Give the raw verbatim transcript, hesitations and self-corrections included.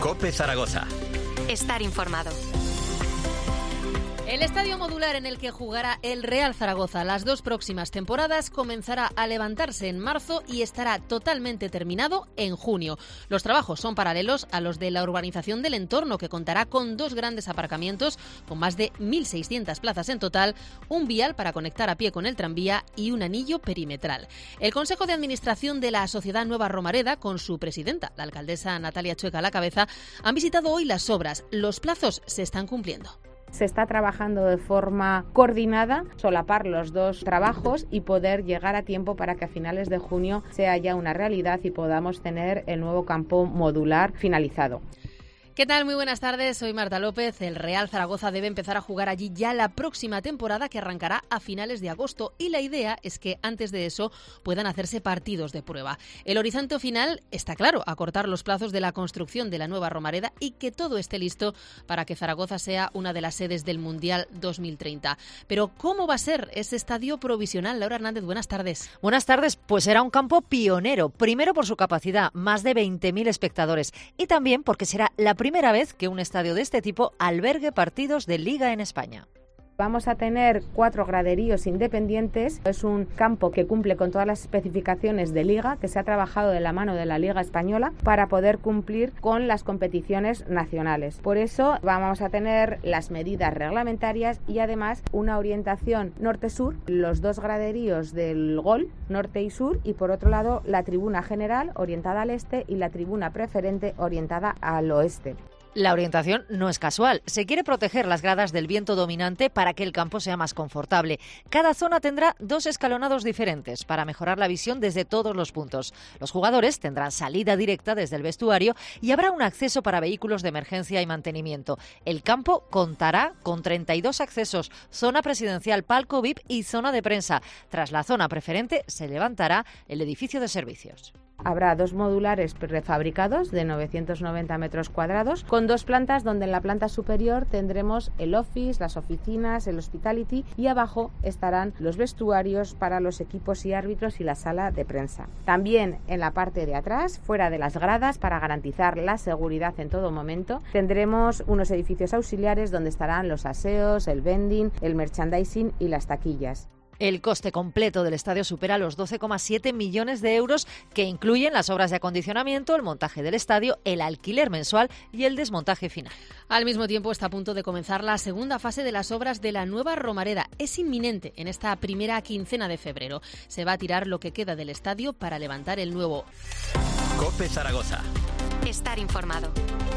COPE Zaragoza. Estar informado. El estadio modular en el que jugará el Real Zaragoza las dos próximas temporadas comenzará a levantarse en marzo y estará totalmente terminado en junio. Los trabajos son paralelos a los de la urbanización del entorno, que contará con dos grandes aparcamientos con más de mil seiscientas plazas en total, un vial para conectar a pie con el tranvía y un anillo perimetral. El Consejo de Administración de la Sociedad Nueva Romareda, con su presidenta, la alcaldesa Natalia Chueca, a la cabeza, han visitado hoy las obras. Los plazos se están cumpliendo. Se está trabajando de forma coordinada, solapar los dos trabajos y poder llegar a tiempo para que a finales de junio sea ya una realidad y podamos tener el nuevo campo modular finalizado. ¿Qué tal? Muy buenas tardes, soy Marta López. El Real Zaragoza debe empezar a jugar allí ya la próxima temporada, que arrancará a finales de agosto, y la idea es que antes de eso puedan hacerse partidos de prueba. El horizonte final está claro: acortar los plazos de la construcción de la nueva Romareda y que todo esté listo para que Zaragoza sea una de las sedes del Mundial dos mil treinta. Pero ¿cómo va a ser ese estadio provisional? Laura Hernández, buenas tardes. Buenas tardes. Pues será un campo pionero, primero por su capacidad, más de veinte mil espectadores, y también porque será la primera vez que un estadio de este tipo albergue partidos de Liga en España. Vamos a tener cuatro graderíos independientes. Es un campo que cumple con todas las especificaciones de Liga, que se ha trabajado de la mano de la Liga Española para poder cumplir con las competiciones nacionales. Por eso vamos a tener las medidas reglamentarias y además una orientación norte-sur, los dos graderíos del gol, norte y sur, y por otro lado la tribuna general orientada al este y la tribuna preferente orientada al oeste. La orientación no es casual. Se quiere proteger las gradas del viento dominante para que el campo sea más confortable. Cada zona tendrá dos escalonados diferentes para mejorar la visión desde todos los puntos. Los jugadores tendrán salida directa desde el vestuario y habrá un acceso para vehículos de emergencia y mantenimiento. El campo contará con treinta y dos accesos, zona presidencial, palco V I P y zona de prensa. Tras la zona preferente se levantará el edificio de servicios. Habrá dos modulares prefabricados de novecientos noventa metros cuadrados, con dos plantas, donde en la planta superior tendremos el office, las oficinas, el hospitality, y abajo estarán los vestuarios para los equipos y árbitros y la sala de prensa. También en la parte de atrás, fuera de las gradas, para garantizar la seguridad en todo momento, tendremos unos edificios auxiliares donde estarán los aseos, el vending, el merchandising y las taquillas. El coste completo del estadio supera los doce coma siete millones de euros, que incluyen las obras de acondicionamiento, el montaje del estadio, el alquiler mensual y el desmontaje final. Al mismo tiempo está a punto de comenzar la segunda fase de las obras de la nueva Romareda. Es inminente en esta primera quincena de febrero. Se va a tirar lo que queda del estadio para levantar el nuevo. COPE Zaragoza. Estar informado.